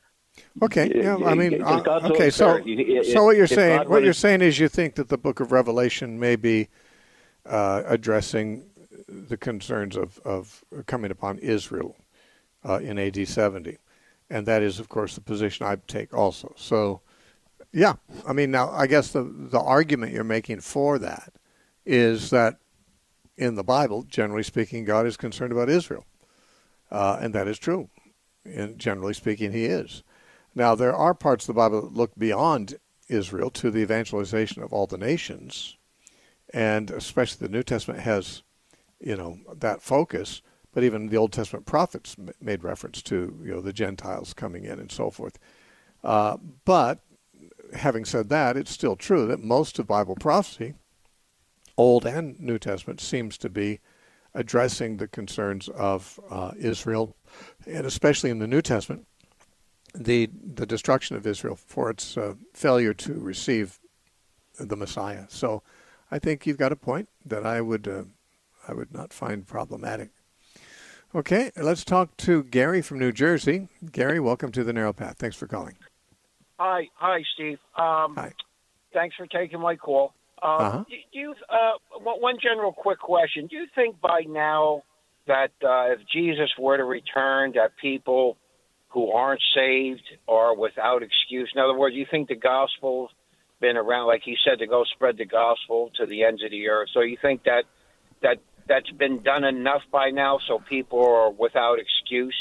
Speaker 1: okay, yeah, I mean, uh, okay, so it, so what you're saying, what wanted, you're saying is you think that the book of Revelation may be uh, addressing the concerns of, of coming upon Israel uh, in A D seventy. And that is, of course, the position I take also. So, yeah, I mean, now I guess the, the argument you're making for that is that in the Bible, generally speaking, God is concerned about Israel. Uh, and that is true. And generally speaking, he is. Now, there are parts of the Bible that look beyond Israel to the evangelization of all the nations. And especially the New Testament has, you know, that focus. But even the Old Testament prophets made reference to, you know, the Gentiles coming in and so forth. Uh, but having said that, it's still true that most of Bible prophecy, Old and New Testament, seems to be addressing the concerns of uh, Israel, and especially in the New Testament, the the destruction of Israel for its uh, failure to receive the Messiah. So, I think you've got a point that I would uh, I would not find problematic. Okay, let's talk to Gary from New Jersey. Gary, welcome to The Narrow Path. Thanks for calling.
Speaker 10: Hi, hi, Steve. Um,
Speaker 1: hi.
Speaker 10: Thanks for taking my call. Um,
Speaker 1: Uh-huh.
Speaker 10: do, do you, uh, one one general quick question. Do you think by now that uh, if Jesus were to return, that people who aren't saved are without excuse? In other words, do you think the gospel's been around, like he said, to go spread the gospel to the ends of the earth? So you think that that that's been done enough by now so people are without excuse?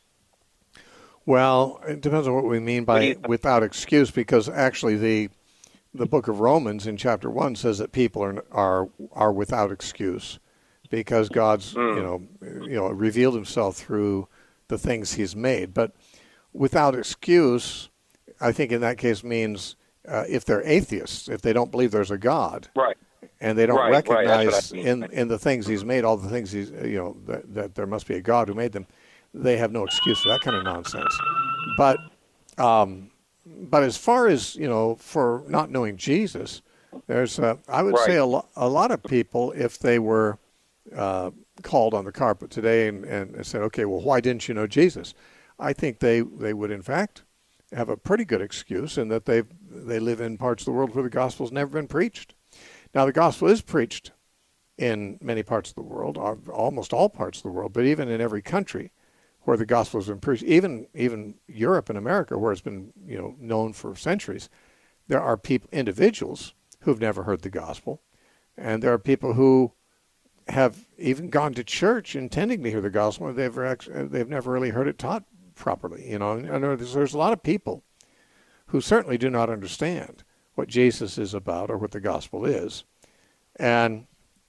Speaker 1: Well, it depends on what we mean
Speaker 10: What do
Speaker 1: by
Speaker 10: you-
Speaker 1: without excuse, because actually the the book of Romans in chapter one says that people are are are without excuse because God's
Speaker 10: Mm.
Speaker 1: you know you know revealed Himself through the things He's made. But without excuse, I think in that case means uh, if they're atheists, if they don't believe there's a God,
Speaker 10: Right.
Speaker 1: and they don't
Speaker 10: Right, right, that's what I
Speaker 1: recognize
Speaker 10: mean.
Speaker 1: in in the things He's made, all the things He's you know that, that there must be a God who made them, they have no excuse for that kind of nonsense. But um, but as far as you know, for not knowing Jesus, there's uh, I would
Speaker 10: Right.
Speaker 1: say a, lo- a lot of people, if they were uh, called on the carpet today and, and said, okay, well, why didn't you know Jesus? I think they, they would in fact have a pretty good excuse in that they they live in parts of the world where the gospel's never been preached. Now the gospel is preached in many parts of the world, almost all parts of the world, but even in every country where the gospel has been preached, even even Europe and America, where it's been you know known for centuries, there are people, individuals who've never heard the gospel, and there are people who have even gone to church intending to hear the gospel, and they've actually, they've never really heard it taught properly. You know, and there's, there's a lot of people who certainly do not understand what Jesus is about or what the gospel is, and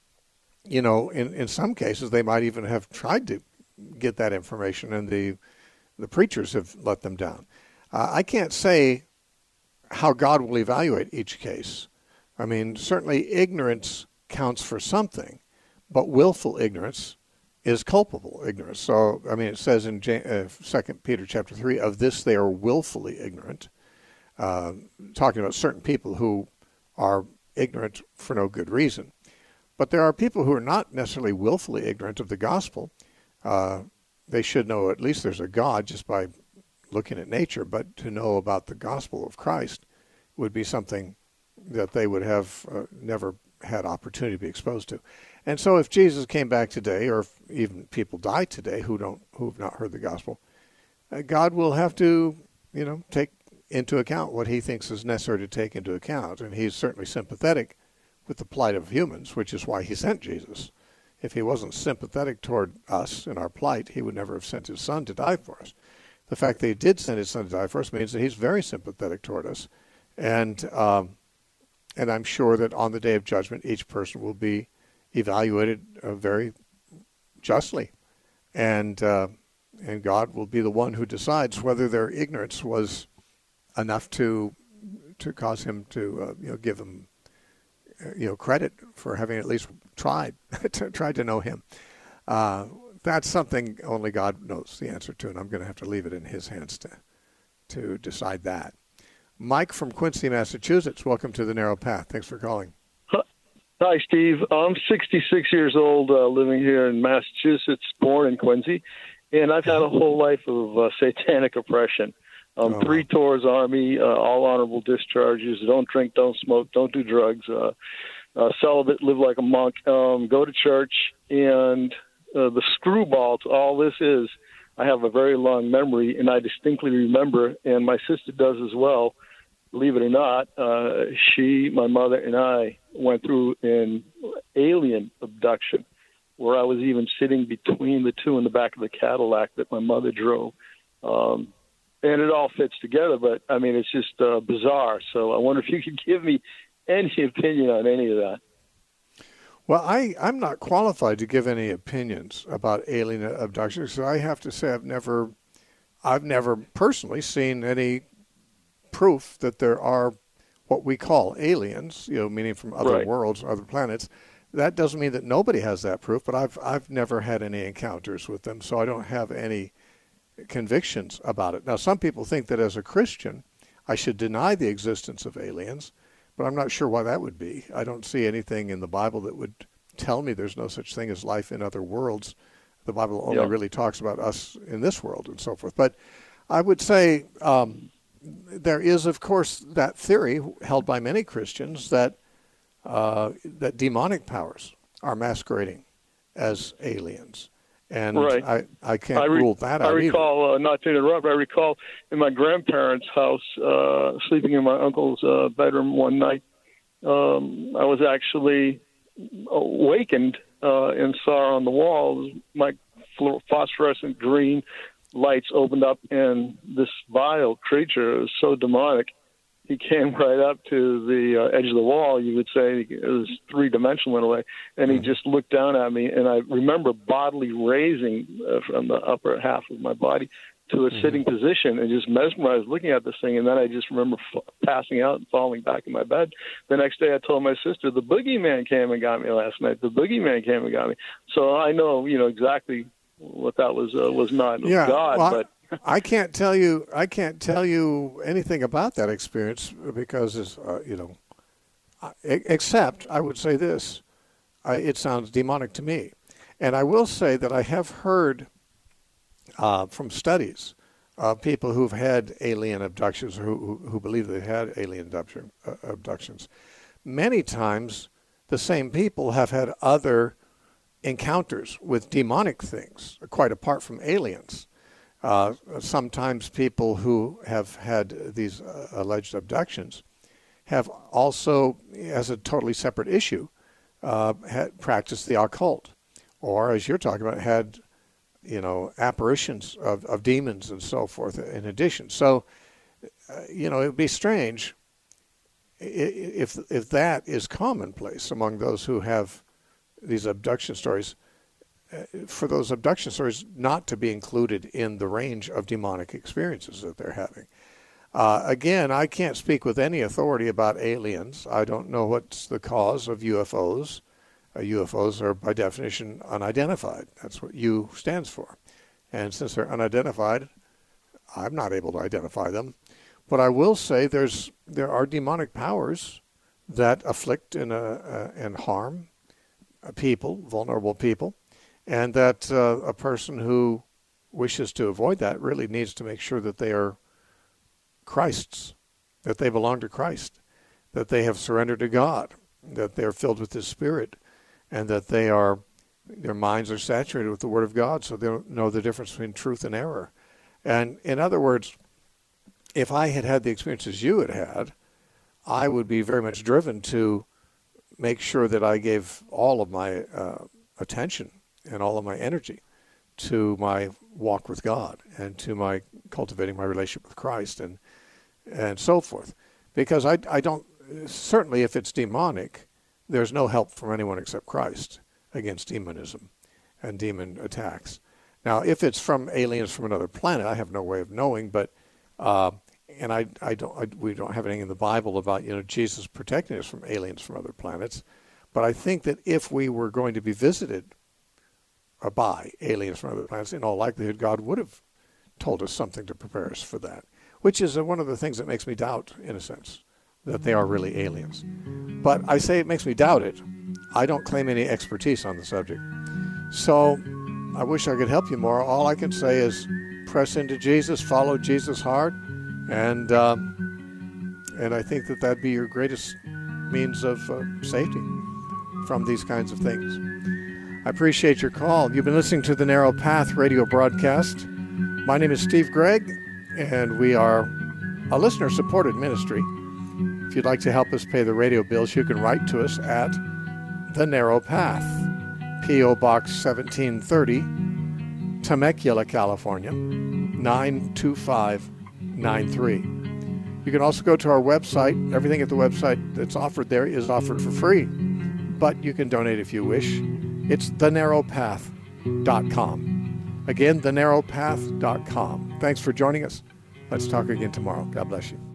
Speaker 1: you know, in in some cases they might even have tried to get that information, and the the preachers have let them down. Uh, I can't say how God will evaluate each case. I mean, certainly ignorance counts for something, but willful ignorance is culpable ignorance. So, I mean, it says in uh, Second Peter chapter three, of this they are willfully ignorant, uh, talking about certain people who are ignorant for no good reason. But there are people who are not necessarily willfully ignorant of the gospel. Uh, they should know at least there's a God just by looking at nature, but to know about the gospel of Christ would be something that they would have uh, never had opportunity to be exposed to. And so if Jesus came back today, or if even people die today who don't, who've not heard the gospel, uh, God will have to, you know, take into account what He thinks is necessary to take into account. And He's certainly sympathetic with the plight of humans, which is why He sent Jesus. If He wasn't sympathetic toward us and our plight, He would never have sent His Son to die for us. The fact that He did send His Son to die for us means that He's very sympathetic toward us. And um, and I'm sure that on the day of judgment, each person will be evaluated uh, very justly. And uh, and God will be the one who decides whether their ignorance was enough to to cause Him to uh, you know give them you know credit for having at least tried to tried to know Him. Uh, that's something only God knows the answer to, and I'm going to have to leave it in His hands to to decide that. Mike from Quincy, Massachusetts, welcome to the Narrow Path. Thanks for calling.
Speaker 11: Hi, Steve. I'm sixty-six years old, uh, living here in Massachusetts, born in Quincy, and I've had a whole life of uh, satanic oppression. Um,
Speaker 1: Oh.
Speaker 11: Three tours Army, uh, all honorable discharges, don't drink, don't smoke, don't do drugs, uh, uh, celibate, live like a monk, um, go to church, and uh, the screwball to all this is I have a very long memory, and I distinctly remember, and my sister does as well, believe it or not, uh, she, my mother, and I went through an alien abduction where I was even sitting between the two in the back of the Cadillac that my mother drove. Um, and it all fits together, but, I mean, it's just uh, bizarre. So I wonder if you could give me any opinion on any of that.
Speaker 1: Well, I, I'm not qualified to give any opinions about alien abductions, so I have to say I've never, I've never personally seen any proof that there are what we call aliens, you know, meaning from other
Speaker 11: Right.
Speaker 1: worlds, other planets. That doesn't mean that nobody has that proof, but I've I've never had any encounters with them, so I don't have any convictions about it. Now, some people think that as a Christian, I should deny the existence of aliens, but I'm not sure why that would be. I don't see anything in the Bible that would tell me there's no such thing as life in other worlds. The Bible only
Speaker 11: Yeah.
Speaker 1: really talks about us in this world and so forth. But I would say um, there is, of course, that theory held by many Christians that uh, that demonic powers are masquerading as aliens. And
Speaker 11: right.
Speaker 1: I, I can't
Speaker 11: I re-
Speaker 1: rule that out
Speaker 11: I recall, uh, not to interrupt, I recall in my grandparents' house, uh, sleeping in my uncle's uh, bedroom one night, um, I was actually awakened uh, and saw on the walls my phosphorescent green lights opened up, and this vile creature, it was so demonic, he came right up to the uh, edge of the wall, you would say. It was three-dimensional in a way, and he just looked down at me, and I remember bodily raising uh, from the upper half of my body to a mm-hmm. sitting position and just mesmerized looking at this thing, and then I just remember f- passing out and falling back in my bed. The next day I told my sister, the boogeyman came and got me last night. The boogeyman came and got me. So I know, you know, exactly what that was uh, was not
Speaker 1: yeah,
Speaker 11: God,
Speaker 1: well,
Speaker 11: but...
Speaker 1: I can't tell you. I can't tell you anything about that experience because, it's, uh, you know, except I would say this: I, it sounds demonic to me, and I will say that I have heard uh, from studies of people who've had alien abductions or who, who, who believe they've had alien abduction, uh, abductions. Many times, the same people have had other encounters with demonic things, quite apart from aliens. Uh, sometimes people who have had these uh, alleged abductions have also, as a totally separate issue, uh, had practiced the occult, or as you're talking about, had, you know, apparitions of, of demons and so forth in addition. So, uh, you know, it would be strange if if that is commonplace among those who have these abduction stories, for those abduction stories not to be included in the range of demonic experiences that they're having. Uh, again, I can't speak with any authority about aliens. I don't know what's the cause of U F Os. Uh, U F Os are, by definition, unidentified. That's what U stands for. And since they're unidentified, I'm not able to identify them. But I will say there's there are demonic powers that afflict and, uh, uh, and harm people, vulnerable people. And that uh, a person who wishes to avoid that really needs to make sure that they are Christ's, that they belong to Christ, that they have surrendered to God, that they're filled with His Spirit, and that they are, their minds are saturated with the Word of God, so they don't know the difference between truth and error. And in other words, if I had had the experiences you had had, I would be very much driven to make sure that I gave all of my uh, attention and all of my energy to my walk with God and to my cultivating my relationship with Christ and and so forth. Because I, I don't, certainly if it's demonic, there's no help from anyone except Christ against demonism and demon attacks. Now, if it's from aliens from another planet, I have no way of knowing, but, uh, and I, I don't, I, we don't have anything in the Bible about, you know, Jesus protecting us from aliens from other planets. But I think that if we were going to be visited by aliens from other planets, in all likelihood, God would have told us something to prepare us for that, which is one of the things that makes me doubt, in a sense, that they are really aliens. But I say it makes me doubt it. I don't claim any expertise on the subject. So I wish I could help you more. All I can say is press into Jesus, follow Jesus hard, and um, and I think that that'd be your greatest means of uh, safety from these kinds of things. I appreciate your call. You've been listening to the Narrow Path radio broadcast. My name is Steve Gregg, and we are a listener-supported ministry. If you'd like to help us pay the radio bills, you can write to us at The Narrow Path, P O. Box seventeen thirty, Temecula, California, nine two five nine three. You can also go to our website. Everything at the website that's offered there is offered for free, but you can donate if you wish. It's the narrow path dot com. Again, the narrow path dot com. Thanks for joining us. Let's talk again tomorrow. God bless you.